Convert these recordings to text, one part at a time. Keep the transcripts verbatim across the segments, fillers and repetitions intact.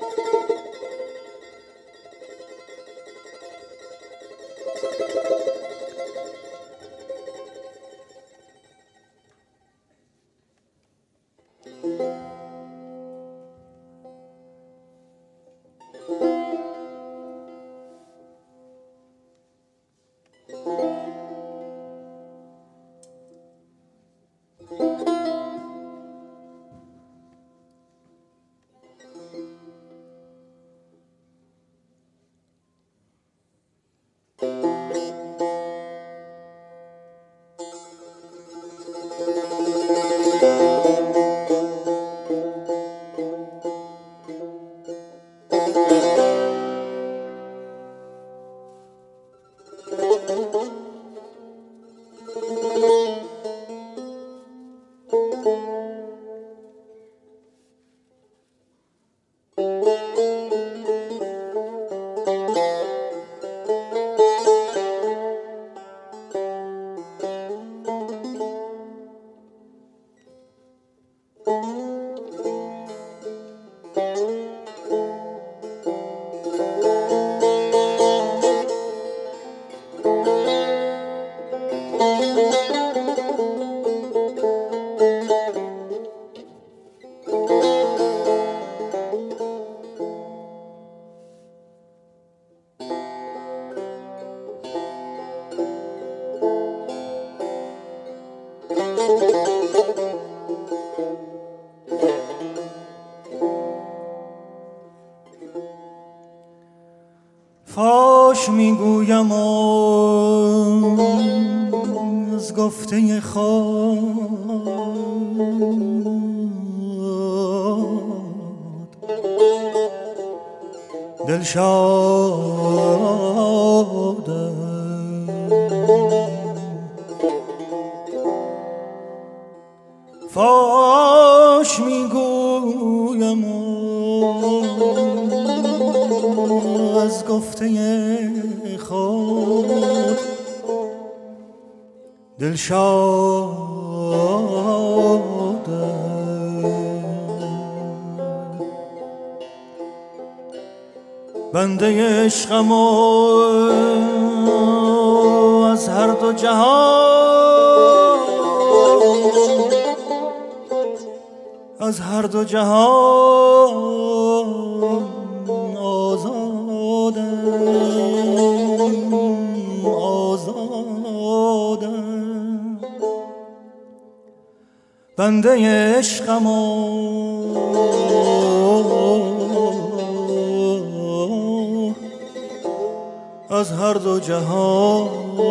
فاش میگویم از گفته خود دل شاده فاش میگویم از گفته خود دل شاده بنده عشقم از هر دو جهان از هر دو جهان آزادم آزادم بنده عشقم از هر دو جهان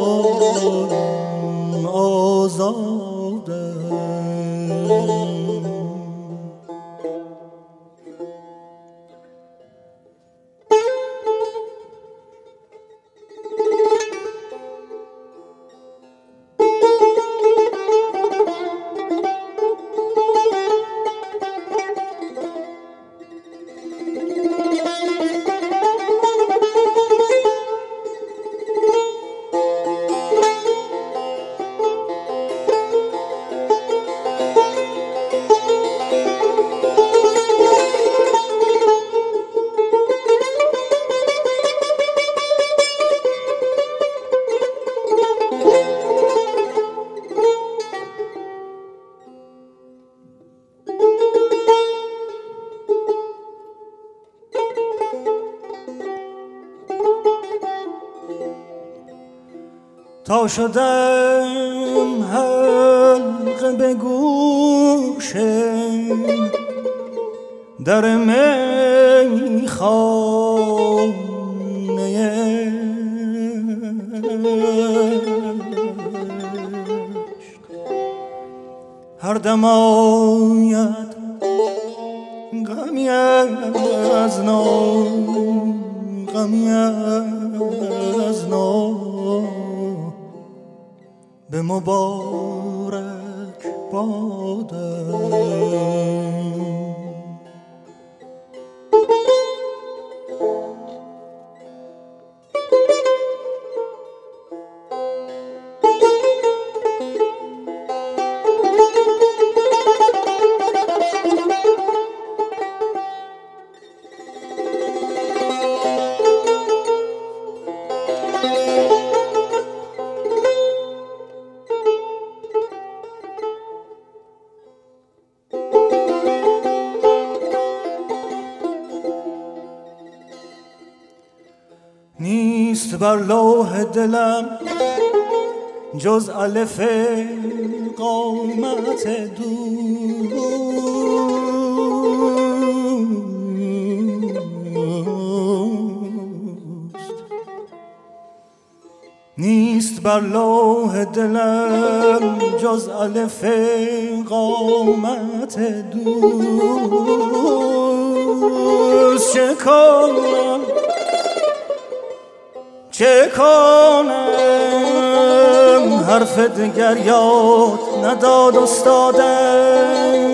آزادم. تا شدم حلقه به گوش در میخانه هر دم آید غمی از نو غمی از نو به مبارک بادم. نیست بر لوح دلم جز الف قامت دوست، نیست بر لوح دلم جز الف قامت دوست. چه کنم چه کنم حرف دیگر یاد نداد استادم،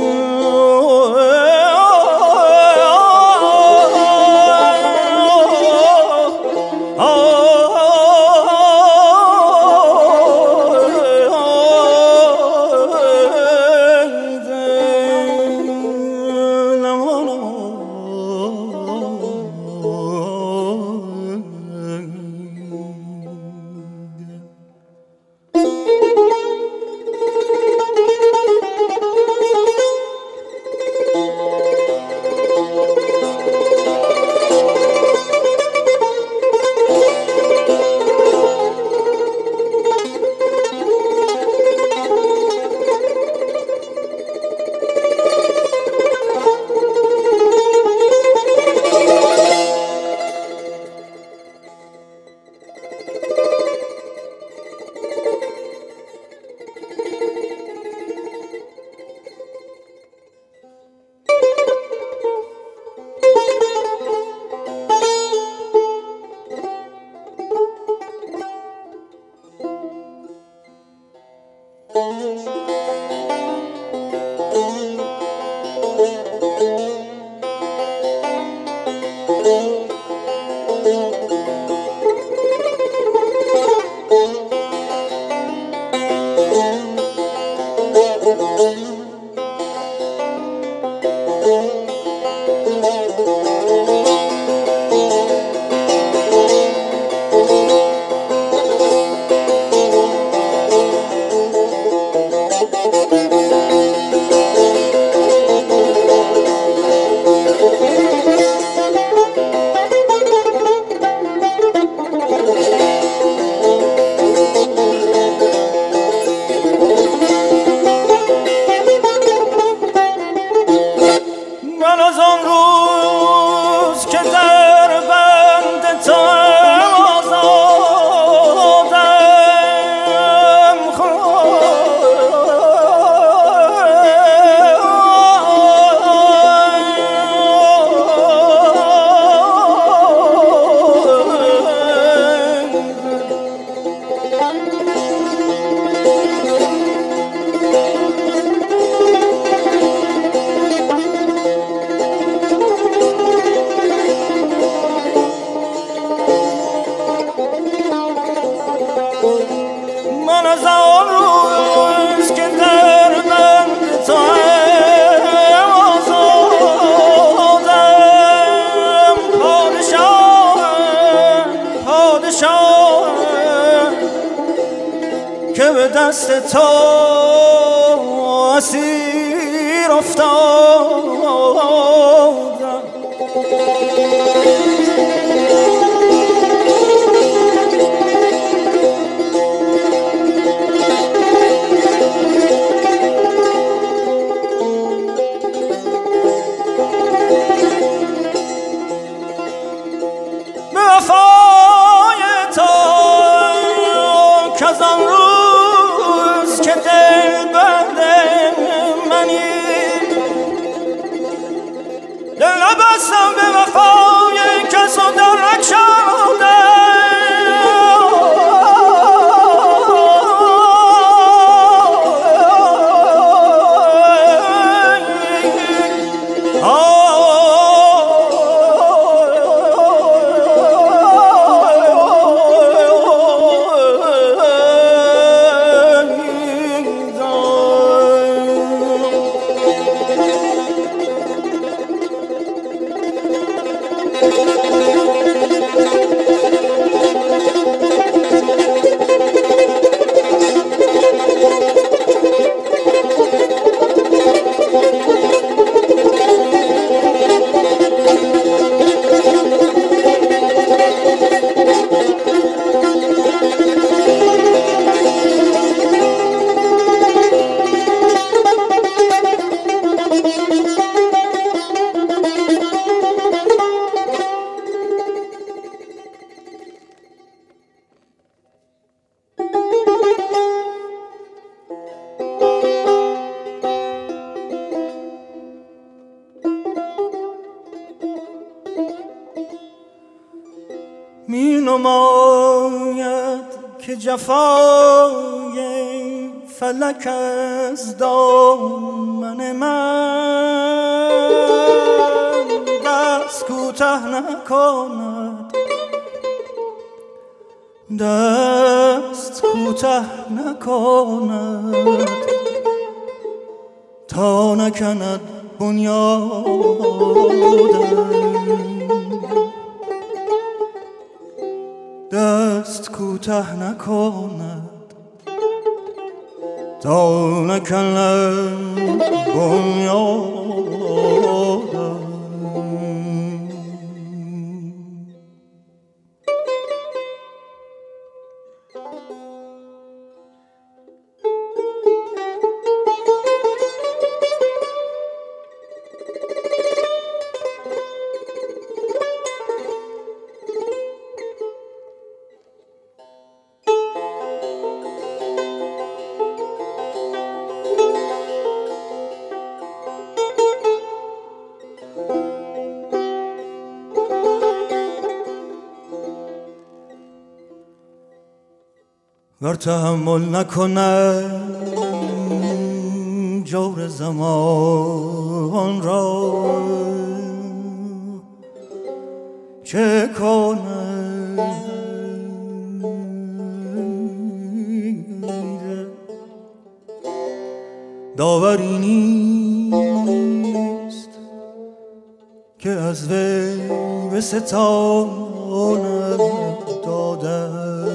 که به دست تو اسیر افتادم. به وفای تو کز آن روز که دل بند منی، دل نبستم به وفای کس و در نکشاندم. می نماید که جفای فلک از دامن من دست کوته نکند، دست کوته نکند تا نکند بنیادم، دست کوته نکند تا نکند بنیادم. ور تحمل نکند جور زمان را چه کند؟ داوری نیست که از وی به ستاند داده